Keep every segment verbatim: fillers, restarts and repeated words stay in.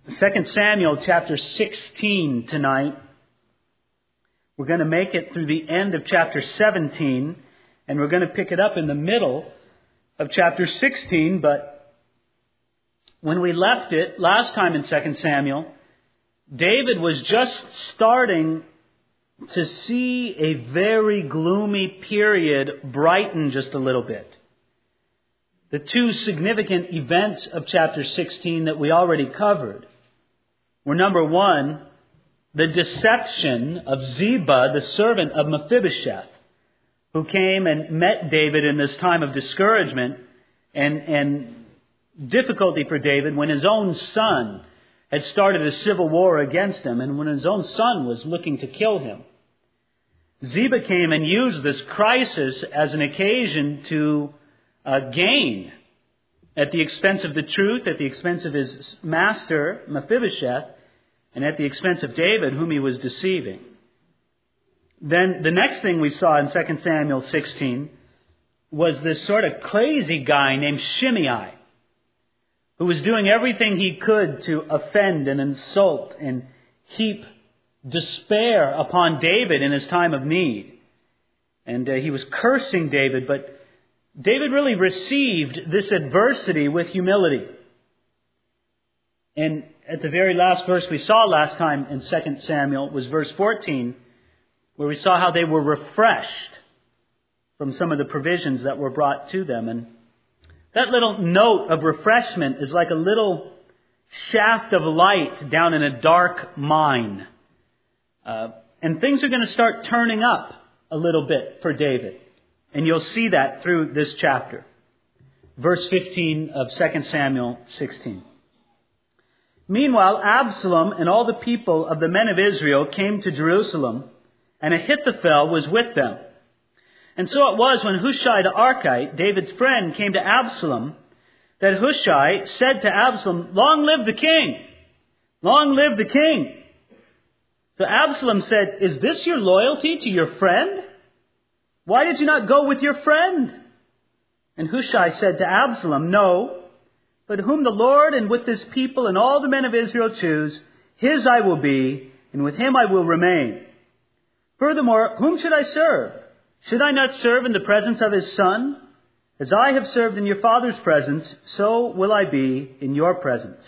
Second Samuel chapter sixteen tonight. We're going to make it through the end of chapter seventeen, and we're going to pick it up in the middle of chapter sixteen. But when we left it last time in Second Samuel, David was just starting to see a very gloomy period brighten just a little bit. The two significant events of chapter sixteen that we already covered were, number one, the deception of Ziba, the servant of Mephibosheth, who came and met David in this time of discouragement and, and difficulty for David when his own son had started a civil war against him and when his own son was looking to kill him. Ziba came and used this crisis as an occasion to uh, gain at the expense of the truth, at the expense of his master, Mephibosheth, and at the expense of David, whom he was deceiving. Then the next thing we saw in Second Samuel sixteen was this sort of crazy guy named Shimei, who was doing everything he could to offend and insult and heap despair upon David in his time of need. And uh, he was cursing David, but David really received this adversity with humility. And at the very last verse we saw last time in Second Samuel was verse fourteen, where we saw how they were refreshed from some of the provisions that were brought to them. And that little note of refreshment is like a little shaft of light down in a dark mine. Uh, and things are going to start turning up a little bit for David. And you'll see that through this chapter. Verse fifteen of Second Samuel sixteen. Meanwhile, Absalom and all the people of the men of Israel came to Jerusalem, and Ahithophel was with them. And so it was when Hushai the Archite, David's friend, came to Absalom, that Hushai said to Absalom, "Long live the king! Long live the king!" So Absalom said, "Is this your loyalty to your friend? Why did you not go with your friend?" And Hushai said to Absalom, "No, but whom the Lord and with his people and all the men of Israel choose, his I will be, and with him I will remain. Furthermore, whom should I serve? Should I not serve in the presence of his son? As I have served in your father's presence, so will I be in your presence."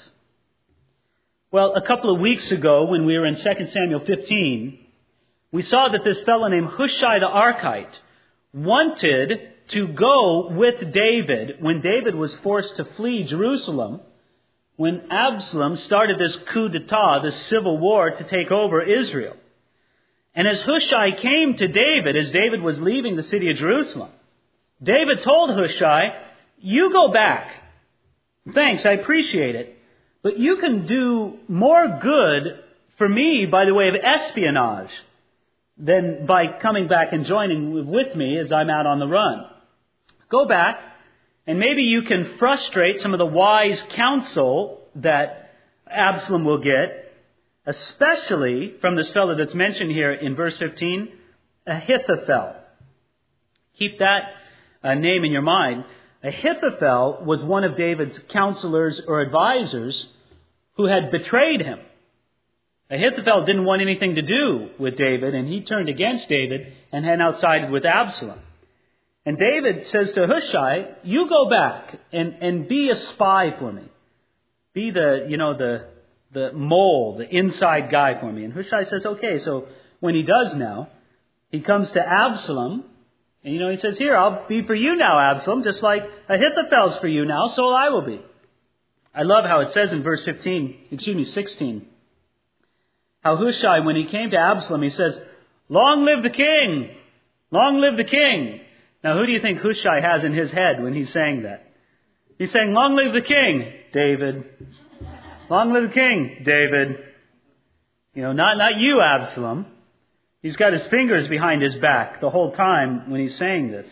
Well, a couple of weeks ago, when we were in Second Samuel fifteen, we saw that this fellow named Hushai the Archite wanted to go with David when David was forced to flee Jerusalem, when Absalom started this coup d'etat, this civil war to take over Israel. And as Hushai came to David, as David was leaving the city of Jerusalem, David told Hushai, "You go back. Thanks, I appreciate it. But you can do more good for me by the way of espionage than by coming back and joining with me as I'm out on the run. Go back, and maybe you can frustrate some of the wise counsel that Absalom will get, especially from this fellow that's mentioned here in verse fifteen, Ahithophel." Keep that uh, name in your mind. Ahithophel was one of David's counselors or advisors who had betrayed him. Ahithophel didn't want anything to do with David, and he turned against David and had now sided with Absalom. And David says to Hushai, "You go back and, and be a spy for me. Be the, you know, the, the mole, the inside guy for me." And Hushai says, "Okay." So when he does now, he comes to Absalom, and, you know, he says, "Here, I'll be for you now, Absalom, just like Ahithophel's for you now, so I will be." I love how it says in verse fifteen, excuse me, sixteen, how Hushai, when he came to Absalom, he says, "Long live the king! Long live the king!" Now, who do you think Hushai has in his head when he's saying that? He's saying, "Long live the king, David. Long live the king, David." You know, not, not you, Absalom. He's got his fingers behind his back the whole time when he's saying this.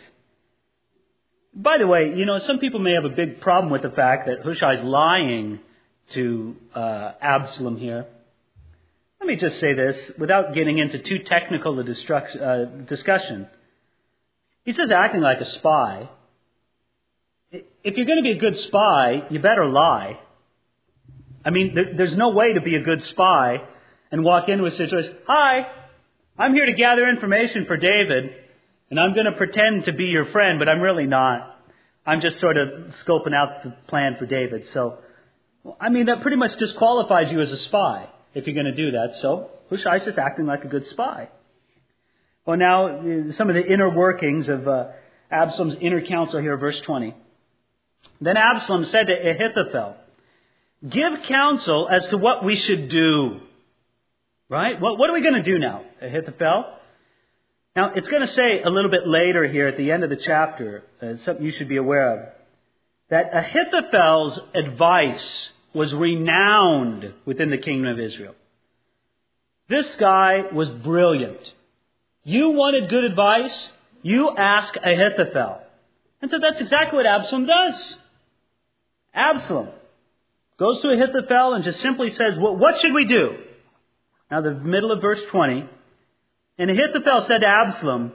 By the way, you know, some people may have a big problem with the fact that Hushai's lying to uh, Absalom here. Let me just say this without getting into too technical a destruct- uh, discussion. He says acting like a spy. If you're going to be a good spy, you better lie. I mean, there, there's no way to be a good spy and walk into a situation, hi, I'm here to gather information for David, and I'm going to pretend to be your friend, but I'm really not. I'm just sort of scoping out the plan for David. So, I mean, that pretty much disqualifies you as a spy if you're going to do that. So, Hushai's just acting like a good spy. Well, now, some of the inner workings of uh, Absalom's inner counsel here, verse twenty. Then Absalom said to Ahithophel, give counsel as to what we should do. Right? What, what are we going to do now, Ahithophel? Now, it's going to say a little bit later here at the end of the chapter, uh, something you should be aware of, that Ahithophel's advice was renowned within the kingdom of Israel. This guy was brilliant. You wanted good advice, you ask Ahithophel. And so that's exactly what Absalom does. Absalom goes to Ahithophel and just simply says, well, what should we do? Now, the middle of verse twenty, and Ahithophel said to Absalom,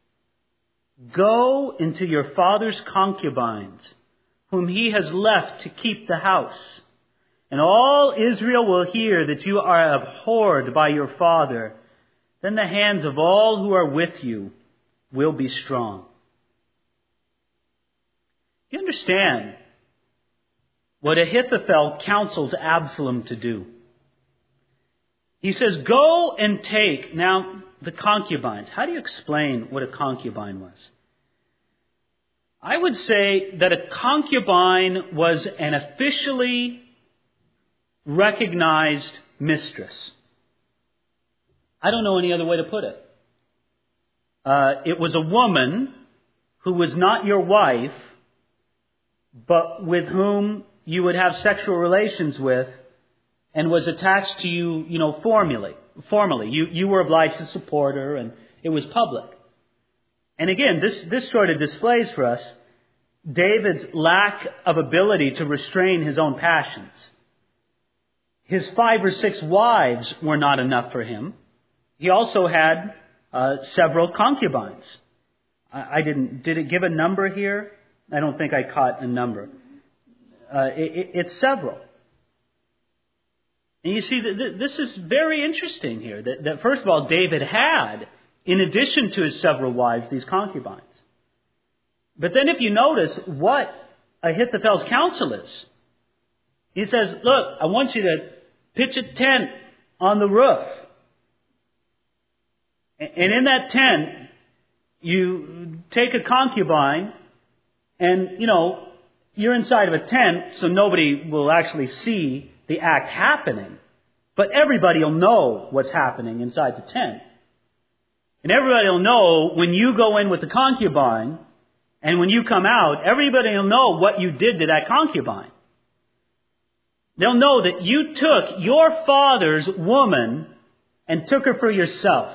go into your father's concubines, whom he has left to keep the house. And all Israel will hear that you are abhorred by your father. Then the hands of all who are with you will be strong. You understand what Ahithophel counsels Absalom to do. He says, go and take, now, the concubines. How do you explain what a concubine was? I would say that a concubine was an officially recognized mistress. I don't know any other way to put it. Uh, it was a woman who was not your wife, but with whom you would have sexual relations with, and was attached to you, you know, formally. Formally, you you were obliged to support her, and it was public. And again, this this sort of displays for us David's lack of ability to restrain his own passions. His five or six wives were not enough for him. He also had uh, several concubines. I, I didn't. Did it give a number here? I don't think I caught a number. Uh, it, it, it's several. And you see, this is very interesting here. That, that first of all, David had, in addition to his several wives, these concubines. But then if you notice what Ahithophel's counsel is, he says, look, I want you to pitch a tent on the roof. And in that tent, you take a concubine and, you know, you're inside of a tent, so nobody will actually see the act happening. But everybody will know what's happening inside the tent. And everybody will know when you go in with the concubine, and when you come out, everybody will know what you did to that concubine. They'll know that you took your father's woman and took her for yourself.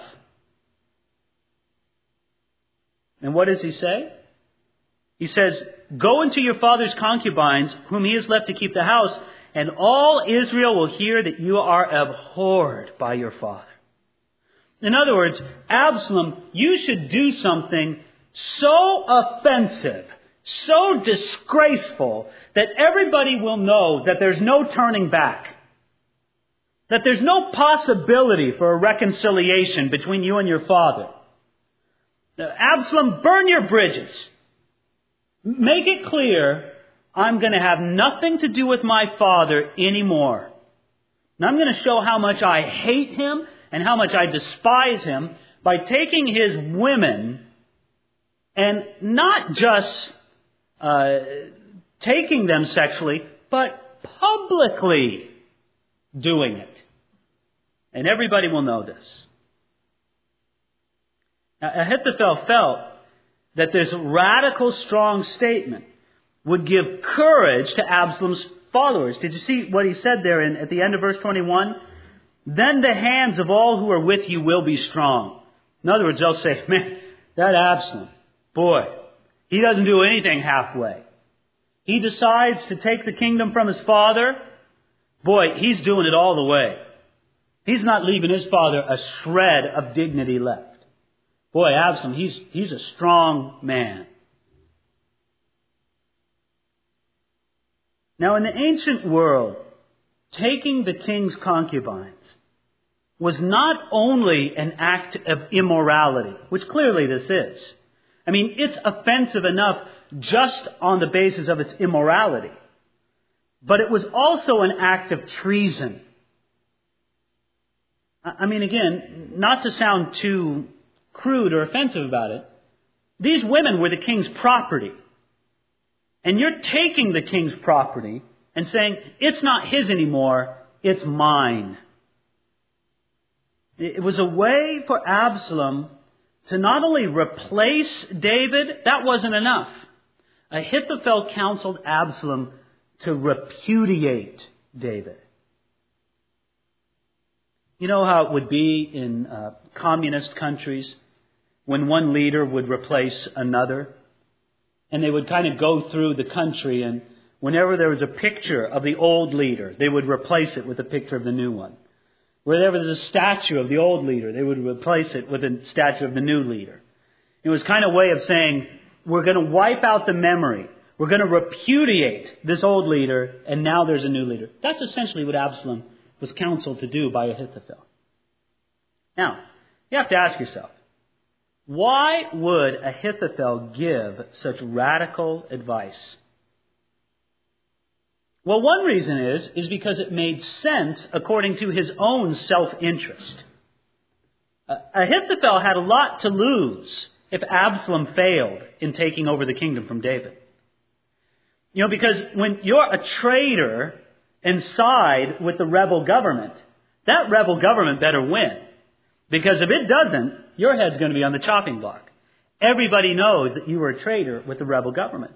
And what does he say? He says, go into your father's concubines, whom he has left to keep the house, and all Israel will hear that you are abhorred by your father. In other words, Absalom, you should do something so offensive, so disgraceful, that everybody will know that there's no turning back. That there's no possibility for a reconciliation between you and your father. Absalom, burn your bridges. Make it clear, I'm going to have nothing to do with my father anymore. And I'm going to show how much I hate him and how much I despise him by taking his women and not just uh, taking them sexually, but publicly doing it. And everybody will know this. Now, Ahithophel felt that this radical, strong statement would give courage to Absalom's followers. Did you see what he said there in, at the end of verse twenty-one? Then the hands of all who are with you will be strong. In other words, they'll say, man, that Absalom, boy, he doesn't do anything halfway. He decides to take the kingdom from his father. Boy, he's doing it all the way. He's not leaving his father a shred of dignity left. Boy, Absalom, he's, he's a strong man. Now, in the ancient world, taking the king's concubines was not only an act of immorality, which clearly this is. I mean, it's offensive enough just on the basis of its immorality. But it was also an act of treason. I mean, again, not to sound too crude or offensive about it, these women were the king's property. And you're taking the king's property and saying, it's not his anymore, it's mine. It was a way for Absalom to not only replace David, that wasn't enough. Ahithophel counseled Absalom to repudiate David. You know how it would be in uh, communist countries when one leader would replace another? And they would kind of go through the country, and whenever there was a picture of the old leader, they would replace it with a picture of the new one. Wherever there was a statue of the old leader, they would replace it with a statue of the new leader. It was kind of a way of saying, we're going to wipe out the memory. We're going to repudiate this old leader, and now there's a new leader. That's essentially what Absalom was counseled to do by Ahithophel. Now, you have to ask yourself, why would Ahithophel give such radical advice? Well, one reason is, is because it made sense according to his own self-interest. Uh, Ahithophel had a lot to lose if Absalom failed in taking over the kingdom from David. You know, because when you're a traitor and side with the rebel government, that rebel government better win. Because if it doesn't, your head's going to be on the chopping block. Everybody knows that you were a traitor with the rebel government.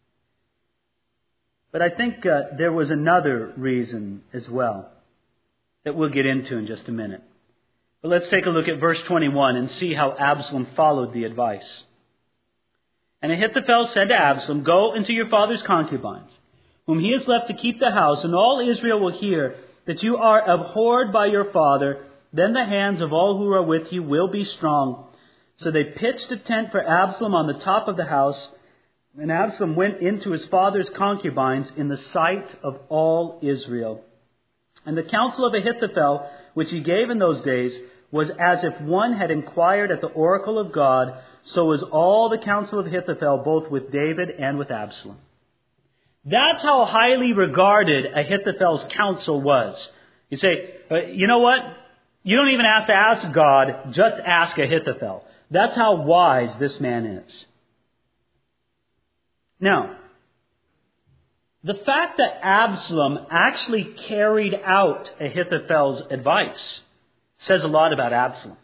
But I think uh, there was another reason as well that we'll get into in just a minute. But let's take a look at verse twenty-one and see how Absalom followed the advice. And Ahithophel said to Absalom, "Go into your father's concubines, whom he has left to keep the house, and all Israel will hear that you are abhorred by your father. Then the hands of all who are with you will be strong." So they pitched a tent for Absalom on the top of the house, and Absalom went into his father's concubines in the sight of all Israel. And the counsel of Ahithophel, which he gave in those days, was as if one had inquired at the oracle of God. So was all the counsel of Ahithophel, both with David and with Absalom. That's how highly regarded Ahithophel's counsel was. You say, you know what? You don't even have to ask God, just ask Ahithophel. That's how wise this man is. Now, the fact that Absalom actually carried out Ahithophel's advice says a lot about Absalom.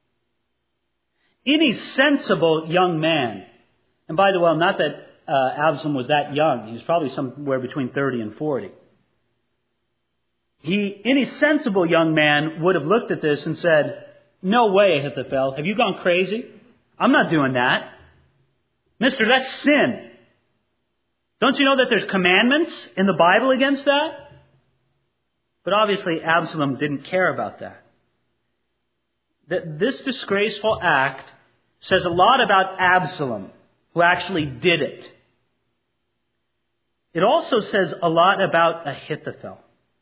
Any sensible young man, and by the way, not that uh, Absalom was that young, he was probably somewhere between thirty and forty. He, any sensible young man would have looked at this and said, "No way, Ahithophel, have you gone crazy? I'm not doing that. Mister, that's sin. Don't you know that there's commandments in the Bible against that?" But obviously Absalom didn't care about that. That this disgraceful act says a lot about Absalom, who actually did it. It also says a lot about Ahithophel.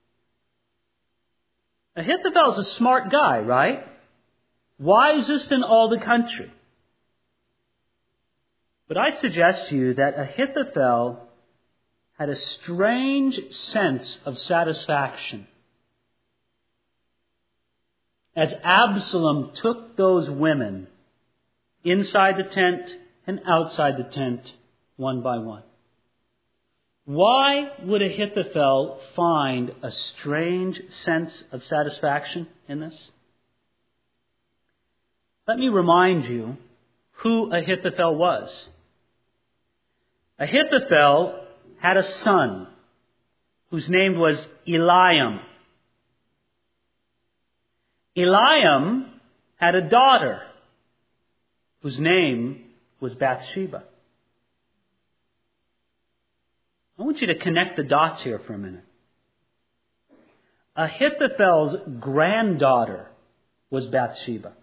Ahithophel's a smart guy, right? Wisest in all the country. But I suggest to you that Ahithophel had a strange sense of satisfaction as Absalom took those women inside the tent and outside the tent one by one. Why would Ahithophel find a strange sense of satisfaction in this? Let me remind you who Ahithophel was. Ahithophel had a son whose name was Eliam. Eliam had a daughter whose name was Bathsheba. I want you to connect the dots here for a minute. Ahithophel's granddaughter was Bathsheba.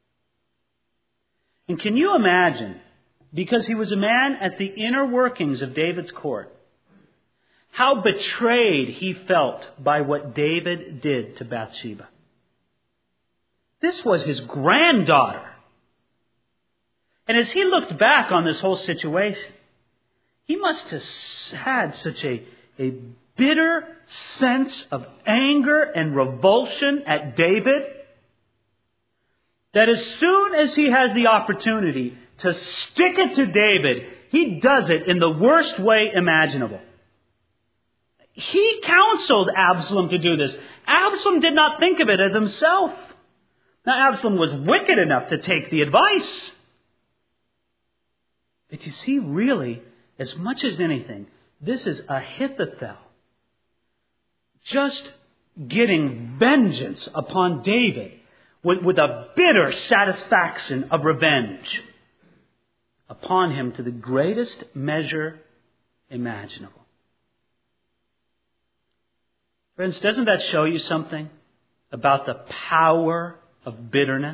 And can you imagine, because he was a man at the inner workings of David's court, how betrayed he felt by what David did to Bathsheba. This was his granddaughter. And as he looked back on this whole situation, he must have had such a, a bitter sense of anger and revulsion at David that as soon as he has the opportunity to stick it to David, he does it in the worst way imaginable. He counseled Absalom to do this. Absalom did not think of it as himself. Now, Absalom was wicked enough to take the advice. But you see, really, as much as anything, this is Ahithophel just getting vengeance upon David with, with a bitter satisfaction of revenge upon him to the greatest measure imaginable. Friends, doesn't that show you something about the power of bitterness?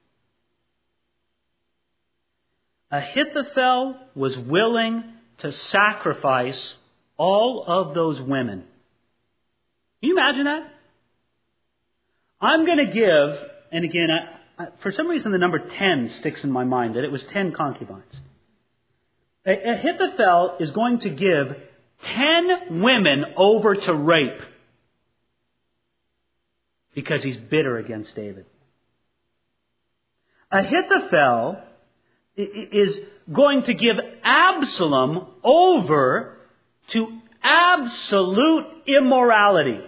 Ahithophel was willing to sacrifice all of those women. Can you imagine that? I'm going to give, and again, I, I, for some reason the number ten sticks in my mind, that it was ten concubines. Ahithophel is going to give ten women over to rape because he's bitter against David. Ahithophel is going to give Absalom over to absolute immorality.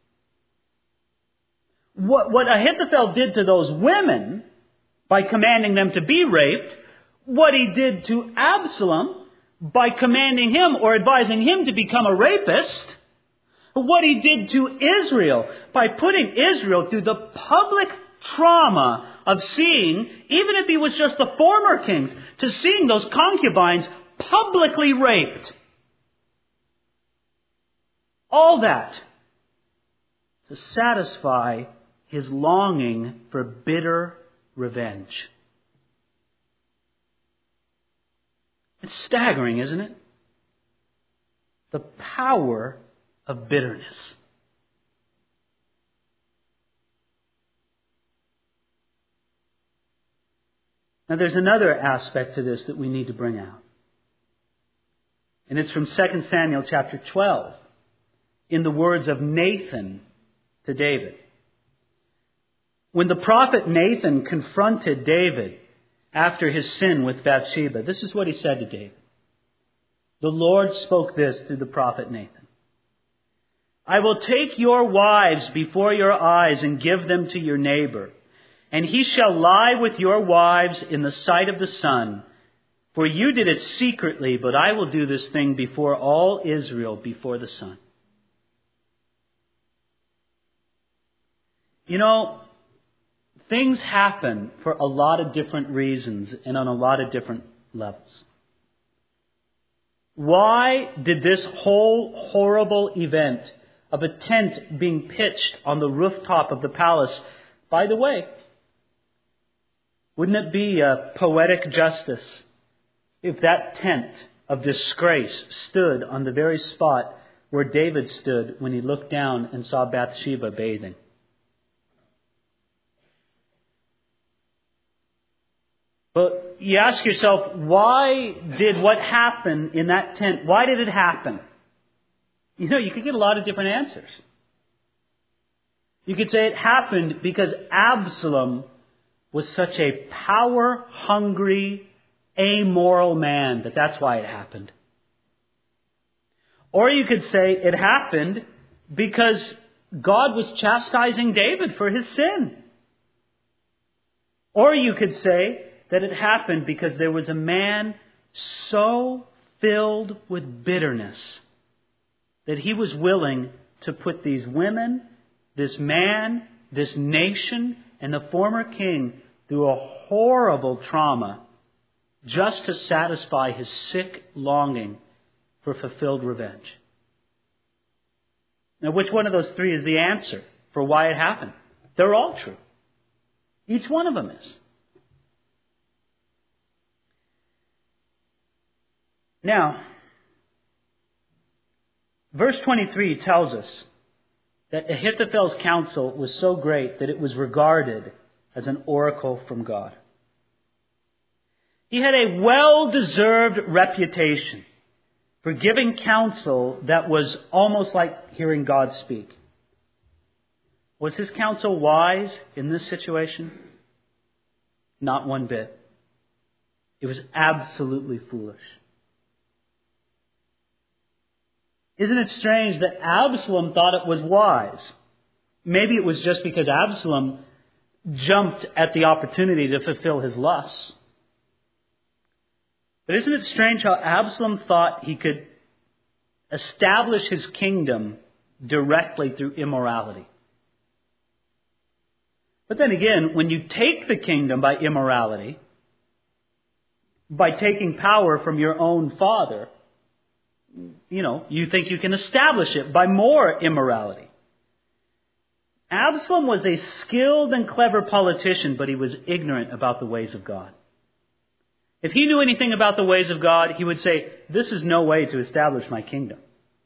What, what Ahithophel did to those women by commanding them to be raped, what he did to Absalom by commanding him or advising him to become a rapist, what he did to Israel by putting Israel through the public trauma of seeing, even if he was just the former kings, to seeing those concubines publicly raped. All that to satisfy his longing for bitter revenge. It's staggering, isn't it? The power of bitterness. Now there's another aspect to this that we need to bring out. And it's from Second Samuel chapter twelve, in the words of Nathan to David. When the prophet Nathan confronted David after his sin with Bathsheba, this is what he said to David. The Lord spoke this through the prophet Nathan. I will take your wives before your eyes and give them to your neighbor, and he shall lie with your wives in the sight of the sun. For you did it secretly, but I will do this thing before all Israel, before the sun. You know, things happen for a lot of different reasons and on a lot of different levels. Why did this whole horrible event of a tent being pitched on the rooftop of the palace, by the way, wouldn't it be a poetic justice if that tent of disgrace stood on the very spot where David stood when he looked down and saw Bathsheba bathing? But you ask yourself, why did what happened in that tent, why did it happen? You know, you could get a lot of different answers. You could say it happened because Absalom was such a power-hungry, amoral man that that's why it happened. Or you could say it happened because God was chastising David for his sin. Or you could say that it happened because there was a man so filled with bitterness that he was willing to put these women, this man, this nation, and the former king through a horrible trauma just to satisfy his sick longing for fulfilled revenge. Now, which one of those three is the answer for why it happened? They're all true. Each one of them is. Now, Verse twenty-three tells us that Ahithophel's counsel was so great that it was regarded as an oracle from God. He had a well-deserved reputation for giving counsel that was almost like hearing God speak. Was his counsel wise in this situation? Not one bit. It was absolutely foolish. Isn't it strange that Absalom thought it was wise? Maybe it was just because Absalom jumped at the opportunity to fulfill his lusts. But isn't it strange how Absalom thought he could establish his kingdom directly through immorality? But then again, when you take the kingdom by immorality, by taking power from your own father, you know, you think you can establish it by more immorality. Absalom was a skilled and clever politician, but he was ignorant about the ways of God. If he knew anything about the ways of God, he would say, this is no way to establish my kingdom.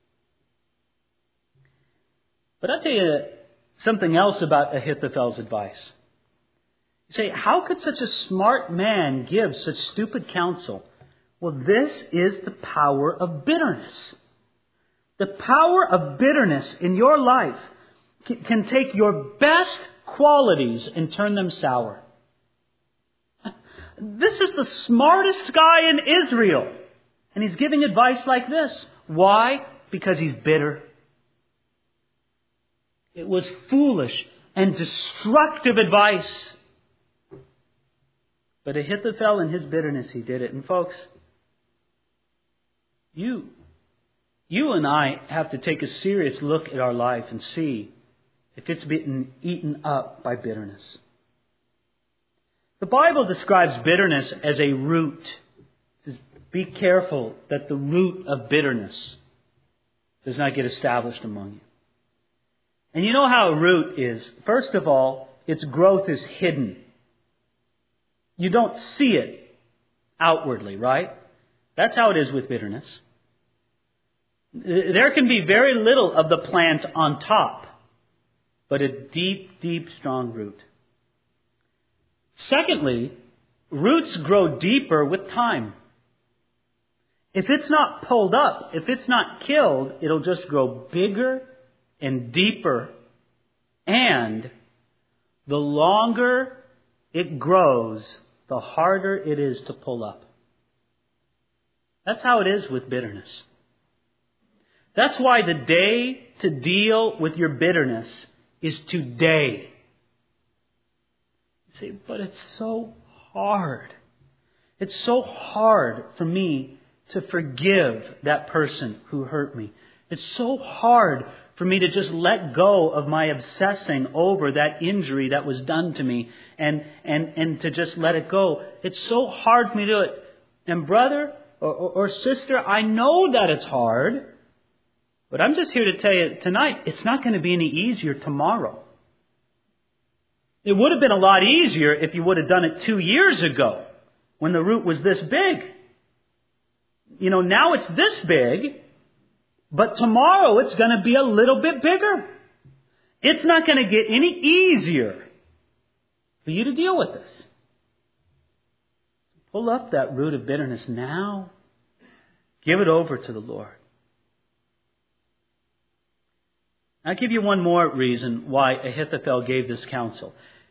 But I'll tell you something else about Ahithophel's advice. You say, how could such a smart man give such stupid counsel? Well, this is the power of bitterness. The power of bitterness in your life can take your best qualities and turn them sour. This is the smartest guy in Israel. And he's giving advice like this. Why? Because he's bitter. It was foolish and destructive advice. But Ahithophel, in his bitterness, he did it. And folks, you, you and I have to take a serious look at our life and see if it's been eaten up by bitterness. The Bible describes bitterness as a root. It says, be careful that the root of bitterness does not get established among you. And you know how a root is. First of all, its growth is hidden. You don't see it outwardly, right? That's how it is with bitterness. There can be very little of the plant on top, but a deep, deep, strong root. Secondly, roots grow deeper with time. If it's not pulled up, if it's not killed, it'll just grow bigger and deeper. And the longer it grows, the harder it is to pull up. That's how it is with bitterness. That's why the day to deal with your bitterness is today. You say, but it's so hard. It's so hard for me to forgive that person who hurt me. It's so hard for me to just let go of my obsessing over that injury that was done to me and, and, and to just let it go. It's so hard for me to do it. And brother or, or, or sister, I know that it's hard, but I'm just here to tell you tonight, it's not going to be any easier tomorrow. It would have been a lot easier if you would have done it two years ago when the root was this big. You know, now it's this big, but tomorrow it's going to be a little bit bigger. It's not going to get any easier for you to deal with this. Pull up that root of bitterness now. Give it over to the Lord. I'll give you one more reason why Ahithophel gave this counsel.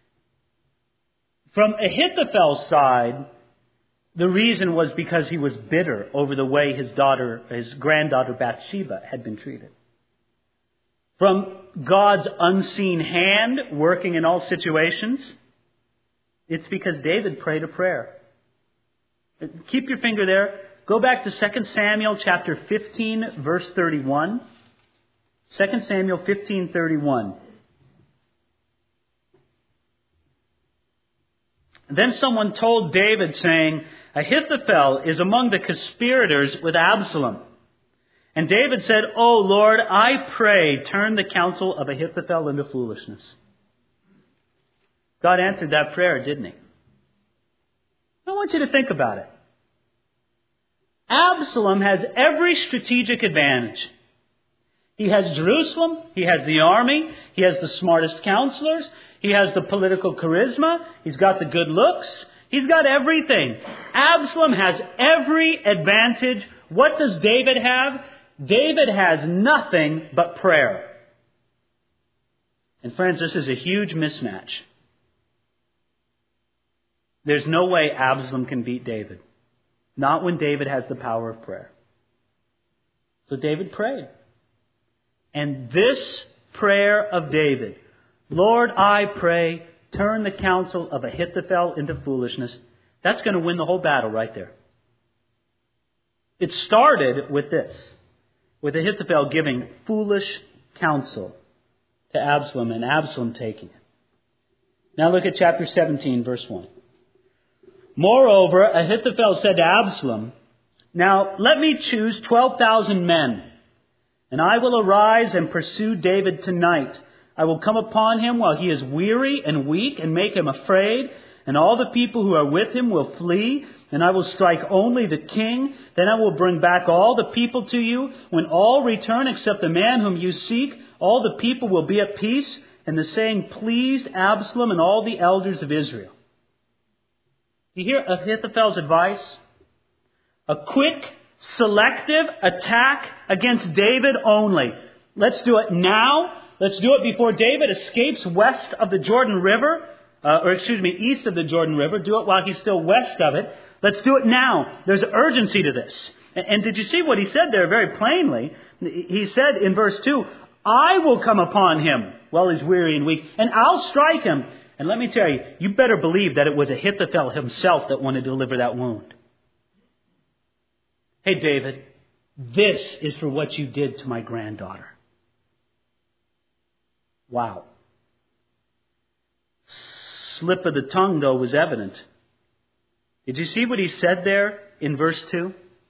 From Ahithophel's side, the reason was because he was bitter over the way his daughter, his granddaughter Bathsheba had been treated. From God's unseen hand working in all situations, it's because David prayed a prayer. Keep your finger there. Go back to Second Samuel chapter fifteen, verse thirty-one. Second Samuel fifteen thirty-one. Then someone told David, saying, Ahithophel is among the conspirators with Absalom. And David said, O Lord, I pray, turn the counsel of Ahithophel into foolishness. God answered that prayer, didn't he? I want you to think about it. Absalom has every strategic advantage. He has Jerusalem. He has the army. He has the smartest counselors. He has the political charisma. He's got the good looks. He's got everything. Absalom has every advantage. What does David have? David has nothing but prayer. And friends, this is a huge mismatch. There's no way Absalom can beat David. Not when David has the power of prayer. So David prayed. And this prayer of David, Lord, I pray, turn the counsel of Ahithophel into foolishness. That's going to win the whole battle right there. It started with this, with Ahithophel giving foolish counsel to Absalom and Absalom taking it. Now look at chapter seventeen, verse one. Moreover, Ahithophel said to Absalom, now let me choose twelve thousand men, and I will arise and pursue David tonight. I will come upon him while he is weary and weak and make him afraid, and all the people who are with him will flee, and I will strike only the king. Then I will bring back all the people to you. When all return except the man whom you seek, all the people will be at peace. And the saying pleased Absalom and all the elders of Israel. You hear Ahithophel's advice? A quick, selective attack against David only. Let's do it now. Let's do it before David escapes west of the Jordan River. Uh, or excuse me, east of the Jordan River. Do it while he's still west of it. Let's do it now. There's urgency to this. And, and did you see what he said there very plainly? He said in verse two, I will come upon him while he's weary and weak, and I'll strike him. And let me tell you, you better believe that it was Ahithophel himself that wanted to deliver that wound. Hey, David, this is for what you did to my granddaughter. Wow. Slip of the tongue, though, was evident. Did you see what he said there in verse two?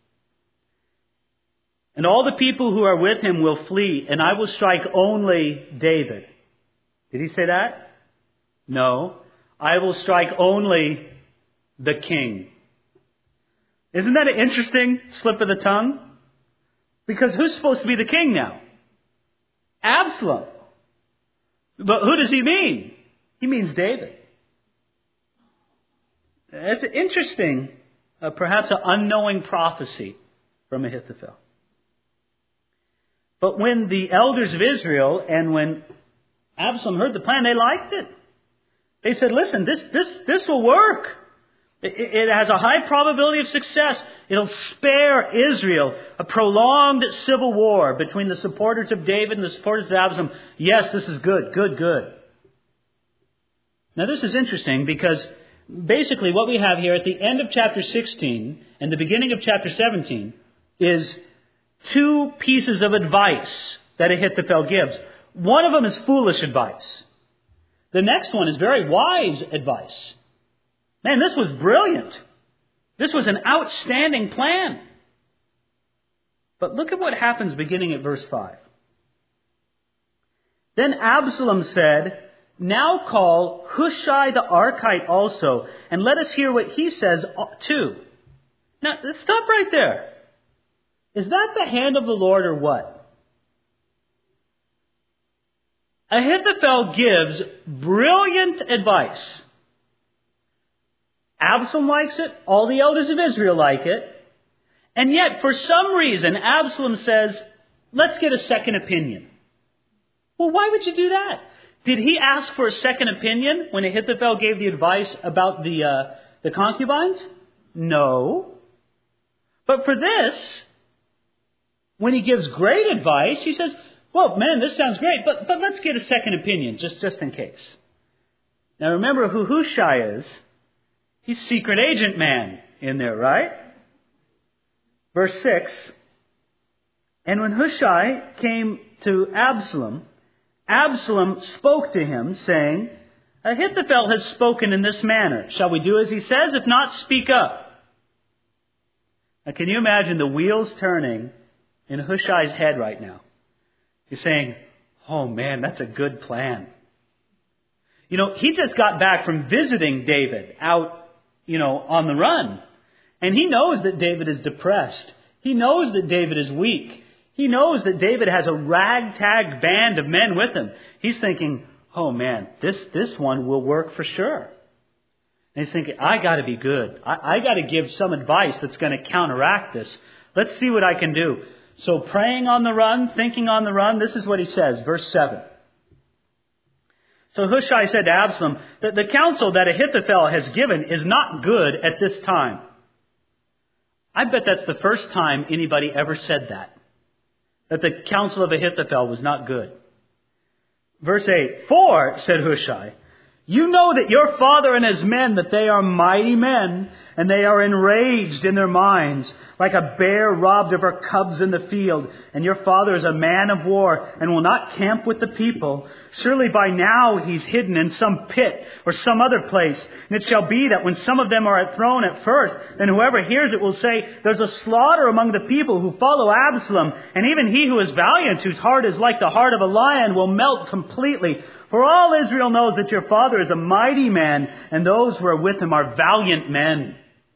And all the people who are with him will flee, and I will strike only David. Did he say that? No. I will strike only the king. Isn't that an interesting slip of the tongue? Because who's supposed to be the king now? Absalom. But who does he mean? He means David. It's interesting, uh, perhaps an unknowing prophecy from Ahithophel. But when the elders of Israel and when Absalom heard the plan, they liked it. They said, listen, this this this will work. It, it has a high probability of success. It'll spare Israel a prolonged civil war between the supporters of David and the supporters of Absalom. Yes, this is good, good, good. Now this is interesting because basically what we have here at the end of chapter sixteen and the beginning of chapter seventeen is two pieces of advice that Ahithophel gives. One of them is foolish advice. The next one is very wise advice. Man, this was brilliant. This was an outstanding plan. But look at what happens beginning at verse five. Then Absalom said, now call Hushai the Archite also, and let us hear what he says too. Now, stop right there. Is that the hand of the Lord or what? Ahithophel gives brilliant advice. Absalom likes it. All the elders of Israel like it. And yet, for some reason, Absalom says, let's get a second opinion. Well, why would you do that? Did he ask for a second opinion when Ahithophel gave the advice about the, uh, the concubines? No. But for this, when he gives great advice, he says, well, man, this sounds great, but, but let's get a second opinion, just, just in case. Now remember who Hushai is. He's secret agent man in there, right? Verse six. And when Hushai came to Absalom, Absalom spoke to him, saying, Ahithophel has spoken in this manner. Shall we do as he says? If not, speak up. Now, can you imagine the wheels turning in Hushai's head right now? He's saying, oh man, that's a good plan. You know, he just got back from visiting David out, you know, on the run. And he knows that David is depressed. He knows that David is weak. He knows that David has a ragtag band of men with him. He's thinking, oh man, this, this one will work for sure. And he's thinking, I got to be good. I, I got to give some advice that's going to counteract this. Let's see what I can do. So praying on the run, thinking on the run, this is what he says, verse seven. So Hushai said to Absalom, that the counsel that Ahithophel has given is not good at this time. I bet that's the first time anybody ever said that. That the counsel of Ahithophel was not good. Verse eight, for, said Hushai, you know that your father and his men, that they are mighty men, and they are enraged in their minds, like a bear robbed of her cubs in the field. And your father is a man of war, and will not camp with the people. Surely by now he's hidden in some pit or some other place. And it shall be that when some of them are thrown at first, then whoever hears it will say, there's a slaughter among the people who follow Absalom. And even he who is valiant, whose heart is like the heart of a lion, will melt completely. For all Israel knows that your father is a mighty man, and those who are with him are valiant men.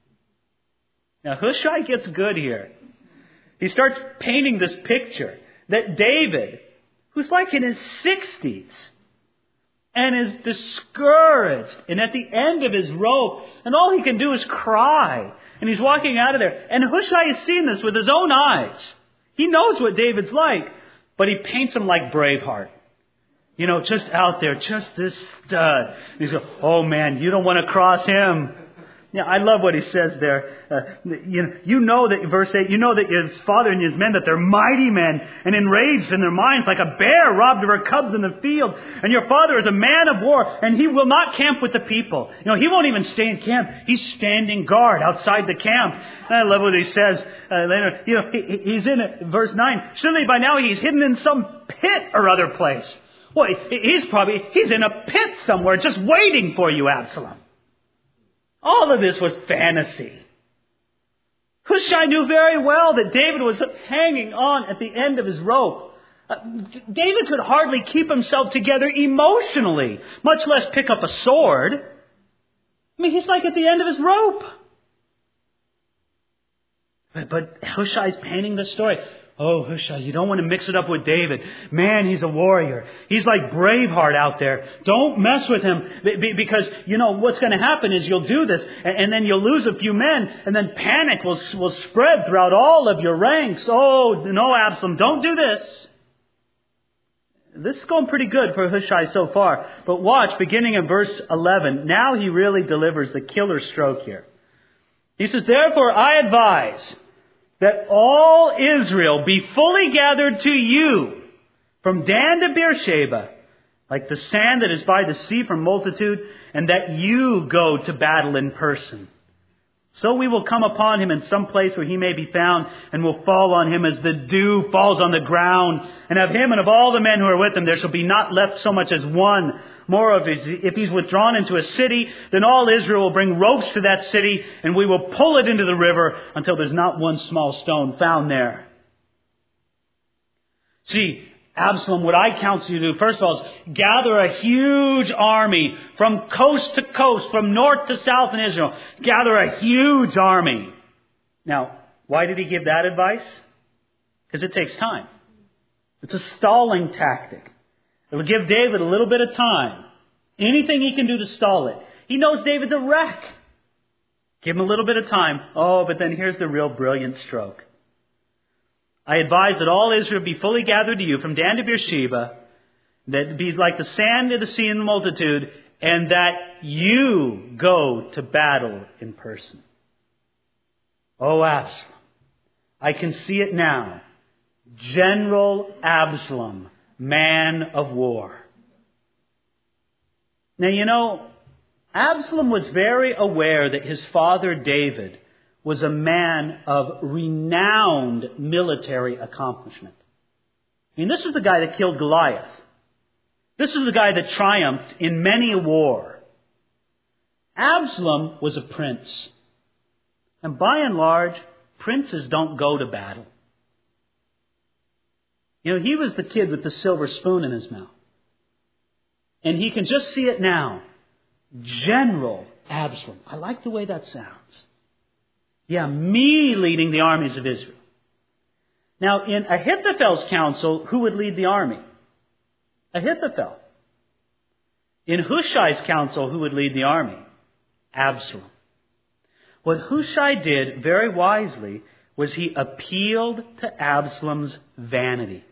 Now Hushai gets good here. He starts painting this picture that David, who's like in his sixties, and is discouraged, and at the end of his rope, and all he can do is cry, and he's walking out of there. And Hushai has seen this with his own eyes. He knows what David's like, but he paints him like Braveheart. You know, just out there, just this stud. He's going, oh man, you don't want to cross him. Yeah, I love what he says there. Uh, you, know, you know that, verse eight, you know that his father and his men, that they're mighty men and enraged in their minds like a bear robbed of her cubs in the field. And your father is a man of war, and he will not camp with the people. You know, he won't even stay in camp. He's standing guard outside the camp. And I love what he says uh, later. You know, he, he's in it, verse nine. Surely by now he's hidden in some pit or other place. Well, he's probably, he's in a pit somewhere just waiting for you, Absalom. All of this was fantasy. Hushai knew very well that David was hanging on at the end of his rope. Uh, David could hardly keep himself together emotionally, much less pick up a sword. I mean, he's like at the end of his rope. But, but Hushai's painting the story. Oh, Hushai, you don't want to mix it up with David. Man, he's a warrior. He's like Braveheart out there. Don't mess with him. Because, you know, what's going to happen is you'll do this, and then you'll lose a few men, and then panic will, will spread throughout all of your ranks. Oh, no, Absalom, don't do this. This is going pretty good for Hushai so far. But watch, beginning in verse eleven, now he really delivers the killer stroke here. He says, therefore I advise that all Israel be fully gathered to you from Dan to Beersheba, like the sand that is by the sea from multitude, and that you go to battle in person. So we will come upon him in some place where he may be found, and will fall on him as the dew falls on the ground. And of him and of all the men who are with him there shall be not left so much as one. Moreover, if he's withdrawn into a city, then all Israel will bring ropes to that city, and we will pull it into the river until there's not one small stone found there. See, Absalom, what I counsel you to do, first of all, is gather a huge army from coast to coast, from north to south in Israel. Gather a huge army. Now, why did he give that advice? Because it takes time. It's a stalling tactic. It'll give David a little bit of time. Anything he can do to stall it. He knows David's a wreck. Give him a little bit of time. Oh, but then here's the real brilliant stroke. I advise that all Israel be fully gathered to you from Dan to Beersheba, that it be like the sand of the sea in the multitude, and that you go to battle in person. Oh, Absalom, I can see it now. General Absalom, man of war. Now, you know, Absalom was very aware that his father David was a man of renowned military accomplishment. I mean, this is the guy that killed Goliath. This is the guy that triumphed in many a war. Absalom was a prince. And by and large, princes don't go to battle. You know, he was the kid with the silver spoon in his mouth. And he can just see it now. General Absalom. I like the way that sounds. Yeah, me leading the armies of Israel. Now, in Ahithophel's council, who would lead the army? Ahithophel. In Hushai's council, who would lead the army? Absalom. What Hushai did very wisely was he appealed to Absalom's vanity.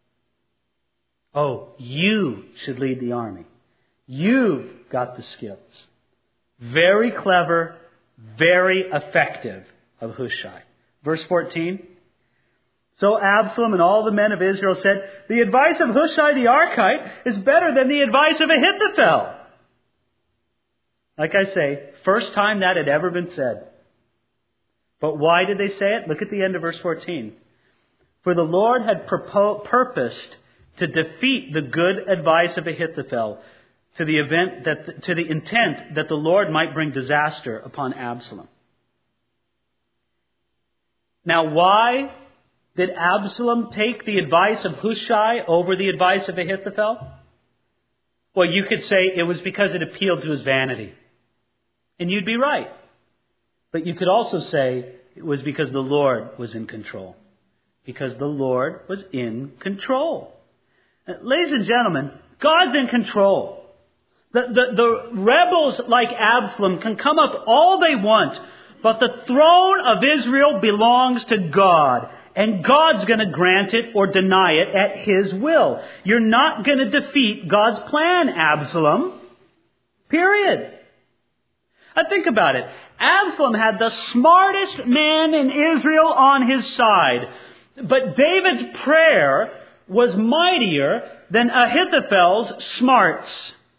Oh, you should lead the army. You've got the skills. Very clever, very effective of Hushai. Verse fourteen. So Absalom and all the men of Israel said, the advice of Hushai the Archite is better than the advice of Ahithophel. Like I say, first time that had ever been said. But why did they say it? Look at the end of verse fourteen. For the Lord had purpo- purposed to defeat the good advice of Ahithophel to the event that to the intent that the Lord might bring disaster upon Absalom. Now, why did Absalom take the advice of Hushai over the advice of Ahithophel? Well, you could say it was because it appealed to his vanity. And you'd be right. But you could also say it was because the Lord was in control. Because the Lord was in control. Uh, ladies and gentlemen, God's in control. The, the, the rebels like Absalom can come up all they want, but the throne of Israel belongs to God. And God's going to grant it or deny it at His will. You're not going to defeat God's plan, Absalom. Period. Now think about it. Absalom had the smartest man in Israel on his side. But David's prayer was mightier than Ahithophel's smarts.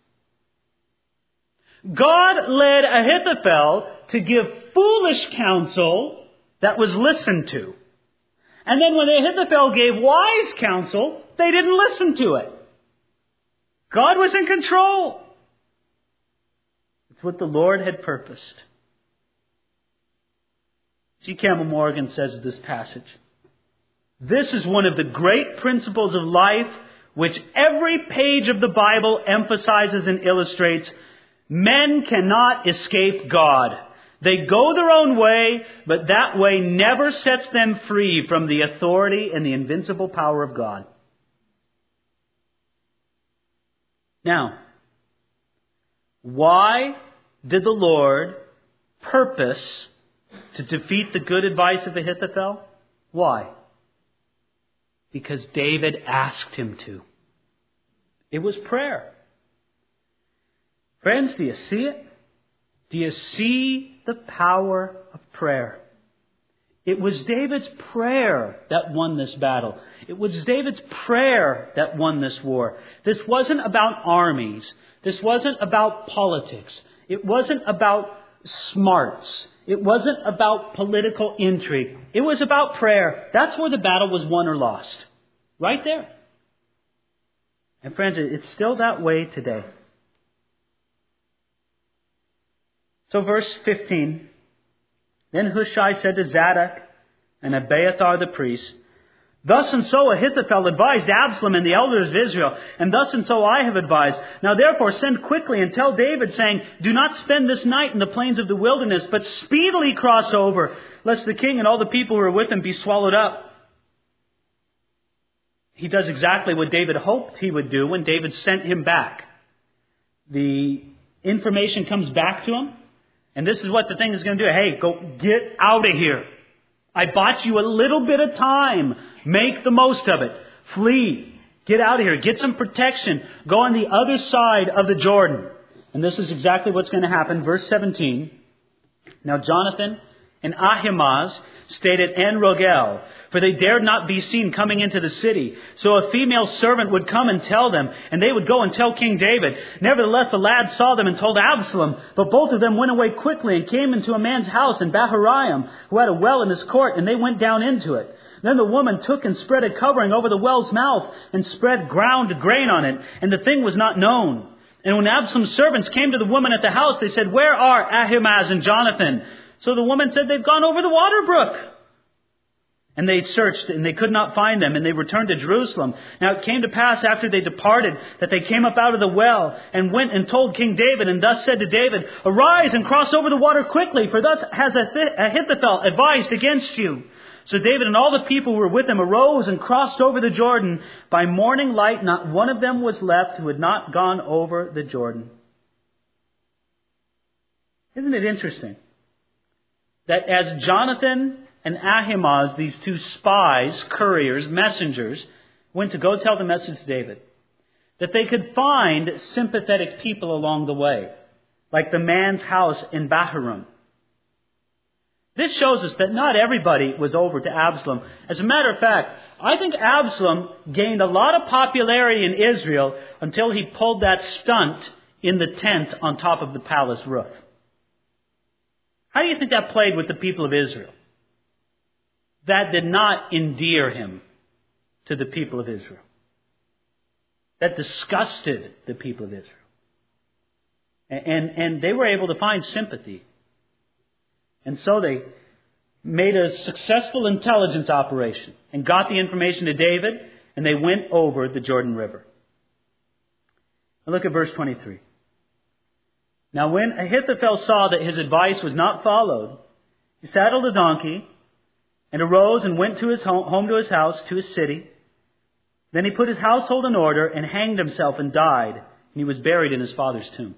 God led Ahithophel to give foolish counsel that was listened to. And then when Ahithophel gave wise counsel, they didn't listen to it. God was in control. It's what the Lord had purposed. G. Campbell Morgan says of this passage, this is one of the great principles of life which every page of the Bible emphasizes and illustrates. Men cannot escape God. They go their own way, but that way never sets them free from the authority and the invincible power of God. Now, why did the Lord purpose to defeat the good advice of Ahithophel? Why? Because David asked him to. It was prayer. Friends, do you see it? Do you see the power of prayer? It was David's prayer that won this battle. It was David's prayer that won this war. This wasn't about armies. This wasn't about politics. It wasn't about smarts. It wasn't about political intrigue. It was about prayer. That's where the battle was won or lost. Right there. And friends, it's still that way today. So verse fifteen, then Hushai said to Zadok and Abiathar the priest, thus and so Ahithophel advised Absalom and the elders of Israel, and thus and so I have advised. Now therefore send quickly and tell David, saying, do not spend this night in the plains of the wilderness, but speedily cross over, lest the king and all the people who are with him be swallowed up. He does exactly what David hoped he would do when David sent him back. The information comes back to him. And this is what the thing is going to do. Hey, go get out of here. I bought you a little bit of time. Make the most of it. Flee. Get out of here. Get some protection. Go on the other side of the Jordan. And this is exactly what's going to happen. Verse seventeen. Now Jonathan and Ahimaaz stayed at En Rogel, for they dared not be seen coming into the city. So a female servant would come and tell them, and they would go and tell King David. Nevertheless, the lad saw them and told Absalom. But both of them went away quickly and came into a man's house in Baharaim, who had a well in his court, and they went down into it. Then the woman took and spread a covering over the well's mouth and spread ground grain on it, and the thing was not known. And when Absalom's servants came to the woman at the house, they said, where are Ahimaaz and Jonathan? So the woman said, they've gone over the water brook. And they searched, and they could not find them, and they returned to Jerusalem. Now it came to pass after they departed, that they came up out of the well, and went and told King David, and thus said to David, arise and cross over the water quickly, for thus has Ahithophel advised against you. So David and all the people who were with him arose and crossed over the Jordan. By morning light, not one of them was left who had not gone over the Jordan. Isn't it interesting that as Jonathan and Ahimaaz, these two spies, couriers, messengers, went to go tell the message to David, that they could find sympathetic people along the way, like the man's house in Bahurim. This shows us that not everybody was over to Absalom. As a matter of fact, I think Absalom gained a lot of popularity in Israel until he pulled that stunt in the tent on top of the palace roof. How do you think that played with the people of Israel? That did not endear him to the people of Israel. That disgusted the people of Israel. And, and they were able to find sympathy. And so they made a successful intelligence operation and got the information to David, and they went over the Jordan River. Now look at verse twenty-three. Now when Ahithophel saw that his advice was not followed, he saddled a donkey and arose and went to his home, home to his house, to his city. Then he put his household in order and hanged himself and died, and he was buried in his father's tomb.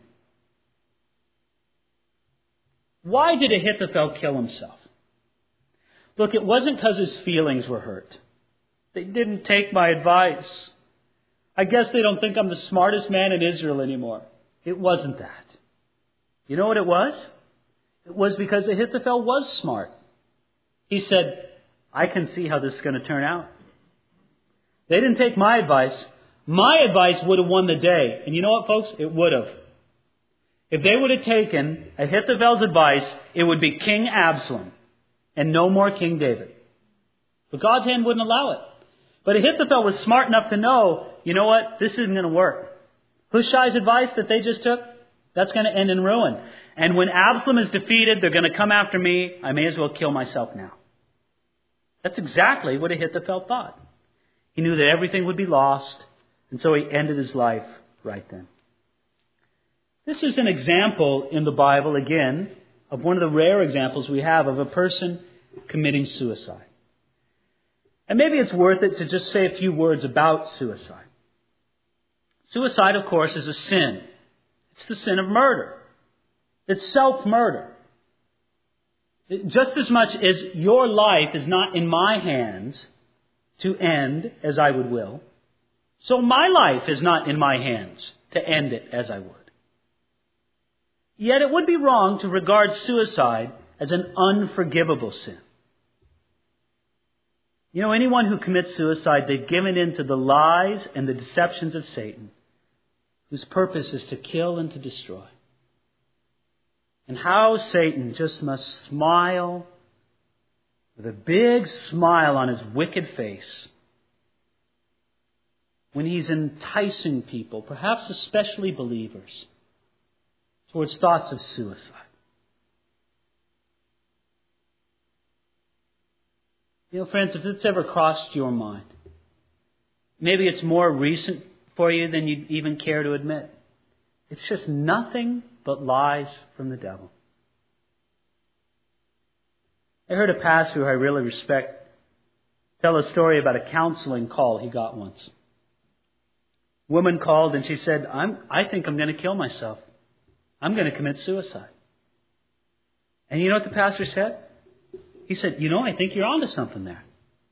Why did Ahithophel kill himself? Look, it wasn't because his feelings were hurt. They didn't take my advice. I guess they don't think I'm the smartest man in Israel anymore. It wasn't that. You know what it was? It was because Ahithophel was smart. He said, I can see how this is going to turn out. They didn't take my advice. My advice would have won the day. And you know what, folks? It would have. If they would have taken Ahithophel's advice, it would be King Absalom and no more King David. But God's hand wouldn't allow it. But Ahithophel was smart enough to know, you know what? This isn't going to work. Hushai's advice that they just took, that's going to end in ruin. And when Absalom is defeated, they're going to come after me. I may as well kill myself now. That's exactly what Ahithophel thought. He knew that everything would be lost, and so he ended his life right then. This is an example in the Bible, again, of one of the rare examples we have of a person committing suicide. And maybe it's worth it to just say a few words about suicide. Suicide, of course, is a sin. It's the sin of murder. It's self-murder. Just as much as your life is not in my hands to end as I would will, so my life is not in my hands to end it as I would. Yet it would be wrong to regard suicide as an unforgivable sin. You know, anyone who commits suicide, they've given in to the lies and the deceptions of Satan, whose purpose is to kill and to destroy. And how Satan just must smile with a big smile on his wicked face when he's enticing people, perhaps especially believers, towards thoughts of suicide. You know, friends, if it's ever crossed your mind, maybe it's more recent for you than you'd even care to admit. It's just nothing but lies from the devil. I heard a pastor who I really respect tell a story about a counseling call he got once. A woman called and she said, I'm, I think I'm going to kill myself. I'm going to commit suicide. And you know what the pastor said? He said, you know, I think you're onto something there.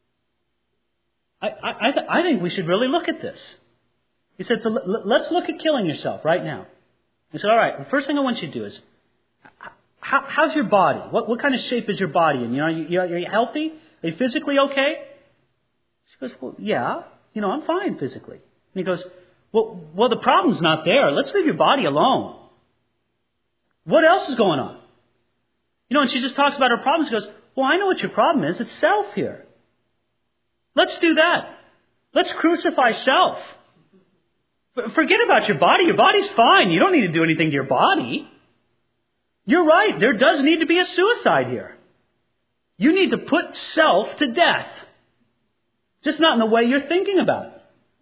I, I, I, th- I think we should really look at this. He said, so l- let's look at killing yourself right now. He said, all right, the first thing I want you to do is, how, how's your body? What, what kind of shape is your body in? You know, are you, are you healthy? Are you physically okay? She goes, well, yeah, you know, I'm fine physically. And he goes, well, well, the problem's not there. Let's leave your body alone. What else is going on? You know, and she just talks about her problems. She goes, well, I know what your problem is. It's self here. Let's do that. Let's crucify self. Forget about your body. Your body's fine. You don't need to do anything to your body. You're right. There does need to be a suicide here. You need to put self to death. Just not in the way you're thinking about it.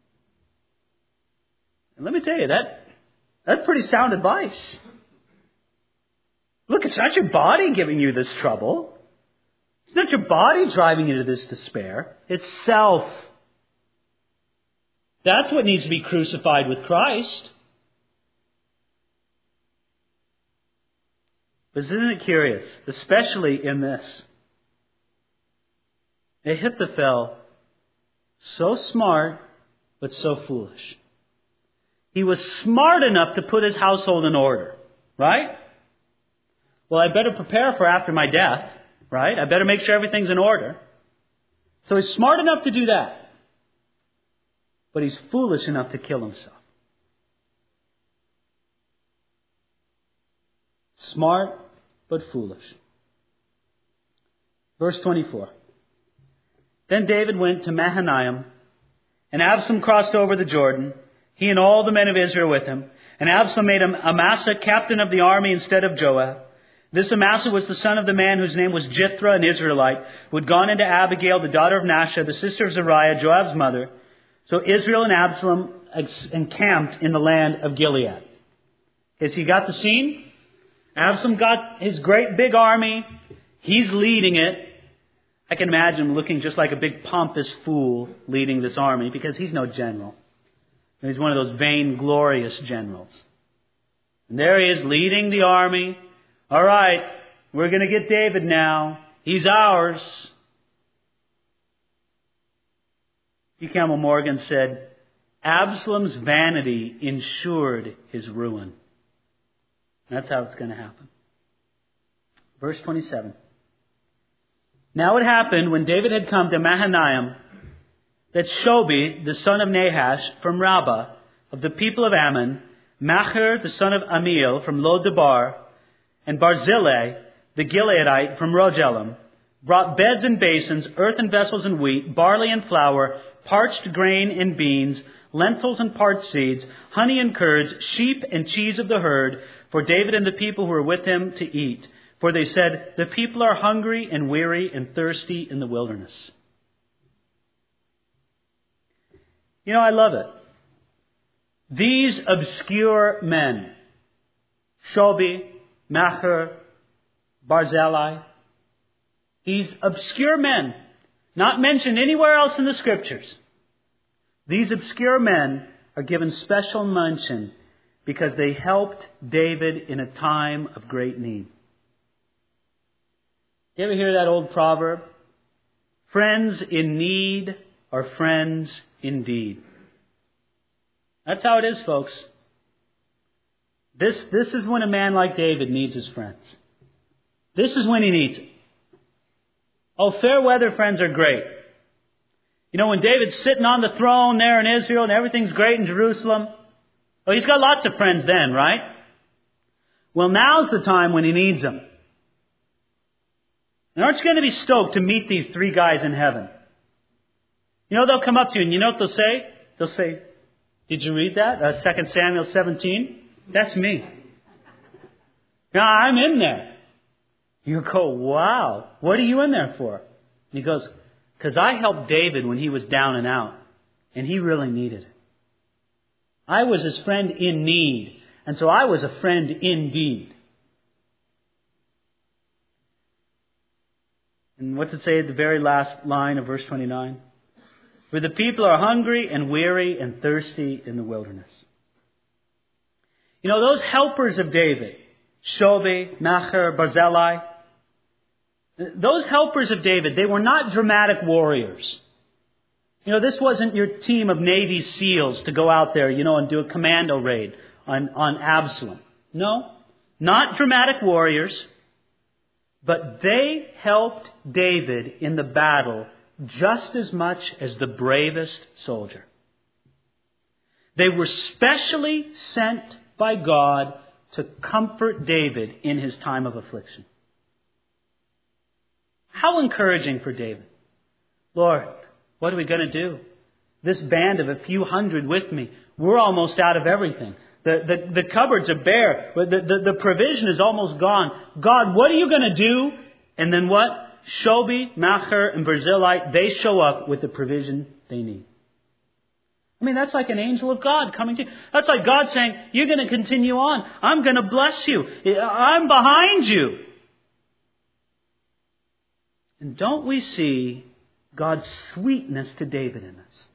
And let me tell you, that that's pretty sound advice. Look, it's not your body giving you this trouble. It's not your body driving you to this despair. It's self. That's what needs to be crucified with Christ. But isn't it curious, especially in this? Ahithophel, so smart, but so foolish. He was smart enough to put his household in order, right? Well, I better prepare for after my death, right? I better make sure everything's in order. So he's smart enough to do that. But he's foolish enough to kill himself. Smart, but foolish. Verse twenty-four. Then David went to Mahanaim, and Absalom crossed over the Jordan, he and all the men of Israel with him. And Absalom made Amasa captain of the army instead of Joab. This Amasa was the son of the man whose name was Jithra, an Israelite, who had gone into Abigail, the daughter of Nasha, the sister of Zeruiah, Joab's mother. So Israel and Absalom encamped in the land of Gilead. Okay, so you got the scene? Absalom got his great big army. He's leading it. I can imagine him looking just like a big pompous fool leading this army because he's no general. He's one of those vain, glorious generals. And there he is leading the army. All right, we're going to get David now. He's ours. E. Campbell Morgan said, Absalom's vanity ensured his ruin. That's how it's going to happen. Verse twenty-seven. Now it happened when David had come to Mahanaim that Shobi, the son of Nahash from Rabbah, of the people of Ammon, Machir, the son of Amiel from Lo-Debar, and Barzillai, the Gileadite from Rogelim, brought beds and basins, earthen vessels and wheat, barley and flour, parched grain and beans, lentils and parched seeds, honey and curds, sheep and cheese of the herd, for David and the people who were with him to eat. For they said, the people are hungry and weary and thirsty in the wilderness. You know, I love it. These obscure men, Shobi, Machir, Barzillai, these obscure men, not mentioned anywhere else in the Scriptures. These obscure men are given special mention because they helped David in a time of great need. You ever hear that old proverb? Friends in need are friends indeed. That's how it is, folks. This, this is when a man like David needs his friends. This is when he needs it. Oh, fair weather friends are great. You know, when David's sitting on the throne there in Israel and everything's great in Jerusalem, oh, he's got lots of friends then, right? Well, now's the time when he needs them. And aren't you going to be stoked to meet these three guys in heaven? You know, they'll come up to you and you know what they'll say? They'll say, did you read that? Uh, Second Samuel seventeen? That's me. Now, I'm in there. You go, wow, what are you in there for? And he goes, because I helped David when he was down and out. And he really needed it. I was his friend in need. And so I was a friend indeed. And what's it say at the very last line of verse twenty-nine? For the people are hungry and weary and thirsty in the wilderness. You know, those helpers of David, Shobi, Machir, Barzillai, those helpers of David, they were not dramatic warriors. You know, this wasn't your team of Navy SEALs to go out there, you know, and do a commando raid on, on Absalom. No, not dramatic warriors. But they helped David in the battle just as much as the bravest soldier. They were specially sent by God to comfort David in his time of affliction. How encouraging for David. Lord, what are we going to do? This band of a few hundred with me, we're almost out of everything. The, the, the cupboards are bare. The, the, the provision is almost gone. God, what are you going to do? And then what? Shobi, Machir, and Barzillai, they show up with the provision they need. I mean, that's like an angel of God coming to you. That's like God saying, you're going to continue on. I'm going to bless you. I'm behind you. And don't we see God's sweetness to David in this?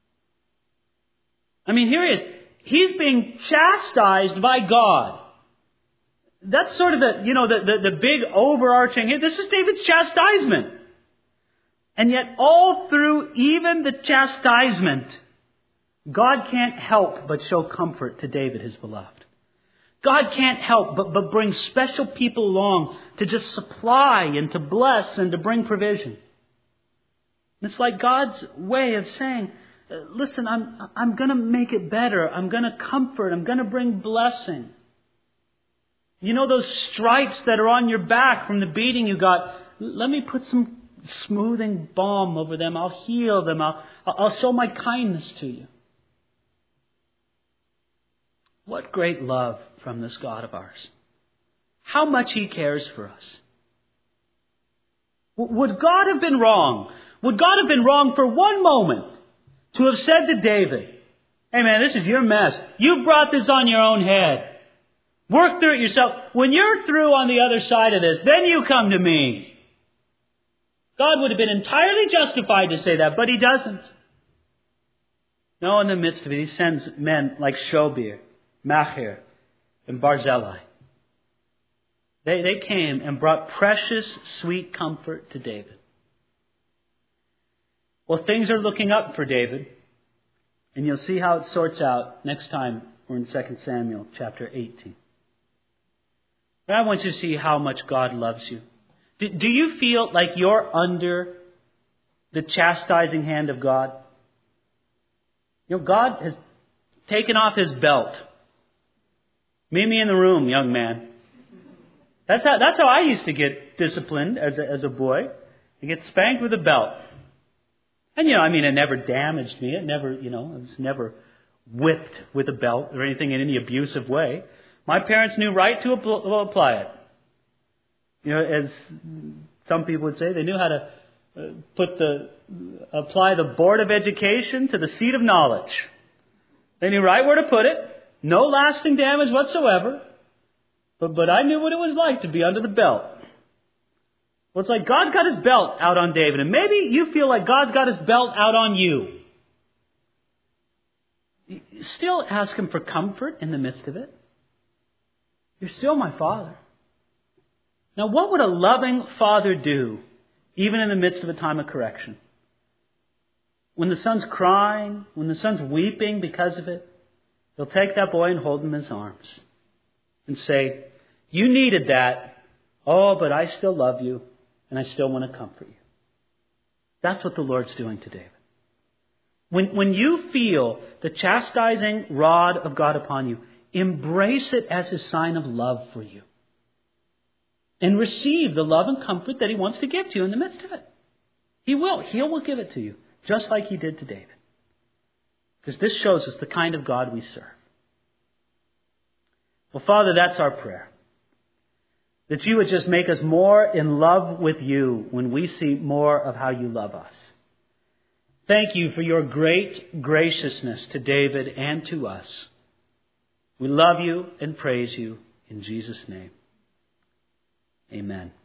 I mean, here he is. He's being chastised by God. That's sort of the, you know, the, the, the big overarching, this is David's chastisement. And yet all through even the chastisement, God can't help but show comfort to David, his beloved. God can't help but, but bring special people along to just supply and to bless and to bring provision. It's like God's way of saying, listen, I'm, I'm going to make it better. I'm going to comfort. I'm going to bring blessing. You know those stripes that are on your back from the beating you got? Let me put some smoothing balm over them. I'll heal them. I'll, I'll show my kindness to you. What great love from this God of ours. How much He cares for us. Would God have been wrong? Would God have been wrong for one moment to have said to David, hey man, this is your mess. You brought this on your own head. Work through it yourself. When you're through on the other side of this, then you come to me. God would have been entirely justified to say that, but He doesn't. No, in the midst of it, He sends men like Shobir, Machir, and Barzillai. They, they came and brought precious, sweet comfort to David. Well, things are looking up for David. And you'll see how it sorts out next time we're in Second Samuel chapter eighteen. But I want you to see how much God loves you. Do, do you feel like you're under the chastising hand of God? You know, God has taken off His belt. Meet me in the room, young man. That's how, that's how I used to get disciplined as a, as a boy. I get spanked with a belt. And, you know, I mean, it never damaged me. It never, you know, I was never whipped with a belt or anything in any abusive way. My parents knew right to apply it. You know, as some people would say, they knew how to put the, apply the Board of Education to the seat of knowledge. They knew right where to put it. No lasting damage whatsoever. But, but I knew what it was like to be under the belt. Well, it's like God's got His belt out on David. And maybe you feel like God's got His belt out on you. Still ask Him for comfort in the midst of it. You're still my Father. Now, what would a loving father do, even in the midst of a time of correction? When the son's crying, when the son's weeping because of it, he'll take that boy and hold him in his arms and say, you needed that. Oh, but I still love you and I still want to comfort you. That's what the Lord's doing to David. When, when you feel the chastising rod of God upon you, embrace it as a sign of love for you. And receive the love and comfort that He wants to give to you in the midst of it. He will. He will give it to you, just like He did to David. Because this shows us the kind of God we serve. Well, Father, that's our prayer. That You would just make us more in love with You when we see more of how You love us. Thank You for Your great graciousness to David and to us. We love You and praise You in Jesus' name. Amen.